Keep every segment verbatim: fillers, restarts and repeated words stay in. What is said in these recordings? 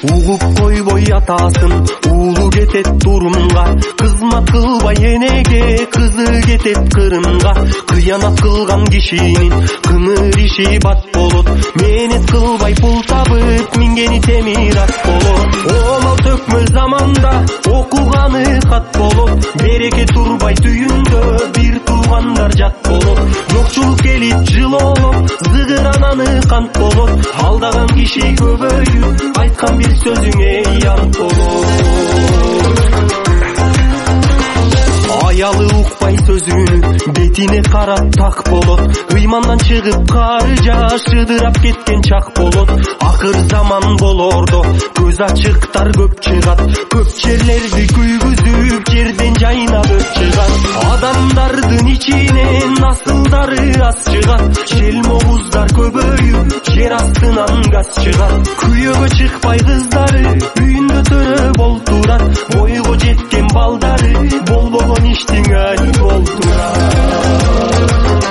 угуп койбой атасын, уулу кетет турумга, кызмат кылбай энеге, кызы кетет кырымга. Кыянат кылган кишинин кыңыр иши бат болот, менес кылбай пул табып, мингени темир ат болот. Олол төкмө заманда окуганы кат болот, береке турбай түйүндө бир туугандар жат болот. Жокчулук келип жылоолоп, зыгырананы кант болот, алдаган киши көбөйүп, айткан бир сөзүңө янт болот. Аялы укпай сөзүнү, бетине карап так болот, ыймандан чыгып кары жаш ыдырап кеткен чак болот. Акыр заман болордо көз ачыктар көп чыгат, көп жерлерди күйгүзүп, жерден жайнап өт чыгат. Адамдардын ичинен насылдары аз чыгат, шел могуздар көбөйүп, жер астынан газ чыгат. Күйөөгө чыкпай кыздары үйүндө төрөп олтурат, бойго жеткен балдары болбогон иштин али болтурат.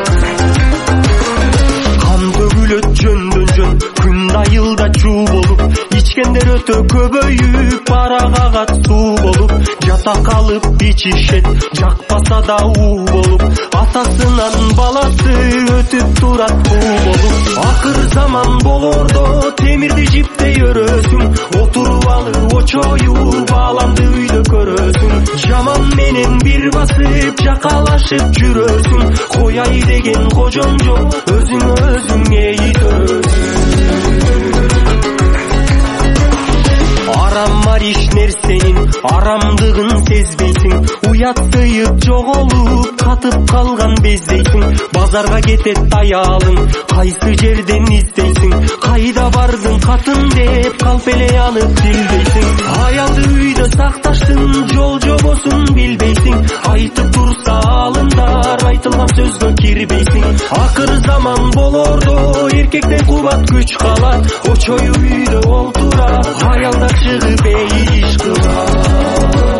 Кан төгүлөт жөндөн жөн, күн айылда чуу болуп, ичкендер өтө көбөйүп, бара кагат суу болуп. Жата калып ичишет, жакпаса да уу болуп, атасынан баласы өтүп турат буу болуп. Акыр заман болордо темирди жиптей өрөсүң, отуруп алып очоюп, бааламды үйдө көрөсүң. Жаман менен бир басып, жакалашып жүрөсүң, кояй деген кожоң жок, өзүңө өзүң эй төрөсүң. Арам иш нерсенин арамдыгын сезбейсиң, уят тыйып жоголуп, катып калган бездейсиң. Базарга кетет аялың, кайсы жерден издейсиң, кайда бардың катын деп, калп эле алып билбейсиң. Аялды үйдө сакташтын жол жобосун билбейсиң, айтып турса алындар, айтылган сөзгө кирбейсиң. Акыр заман болордо эркектен кубат күч калат, очою үйдө олтурат, аялдар чыгып эй иш кылат.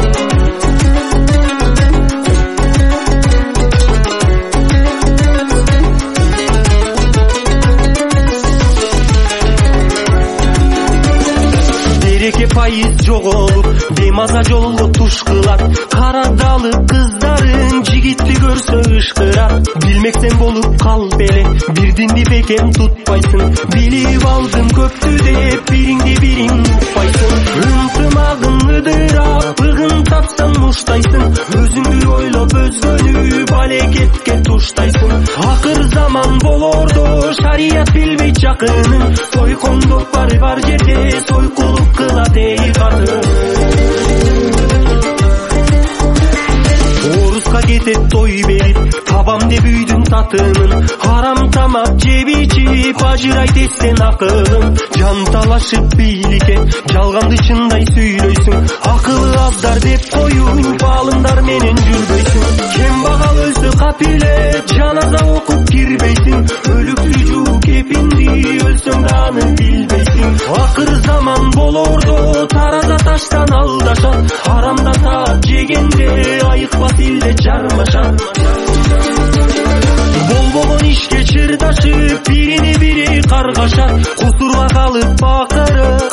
Береке пайыз жоголуп, бемаза жолго туш кылат, карадалы кыздарын жигитти көрсө ышкырат. Билмексен болуп кал беле, бирдинди бекем тутпайсың, билип алдым көптү деп, бириңди бириң укпайсың. Ынтымагын ыдырап, ыгын тапсаң муштайсың, өзүңдү ойлоп өзгөнү балекетке туштайсың. Акыр заман болордо шарият билбейт жакынын, сойкондук бар бар жерде, сойкулук кылат эй катын. Оруска кетет той берип, табам деп үйдүн татымын, харам тамак жеп ичип, ажырайт эстен акылың. Жанталашып бийликке, жалганды чындай сүйлөйсүң, акылы аздар деп коюң, балымдар менен жүрбөйсүң. Кем багал өлсө капиле, жаназа окуп кирбейсиң, өлүктү жуу кепинди, өлсөң да аны билбейсиң. Акыр заман болордо тараза таштан алдашат, харамдан таап жегенде айыкпас илде жармашат. Болбогон ишке чырдашып, бирине бири каргашат, кусурга калып бакырып,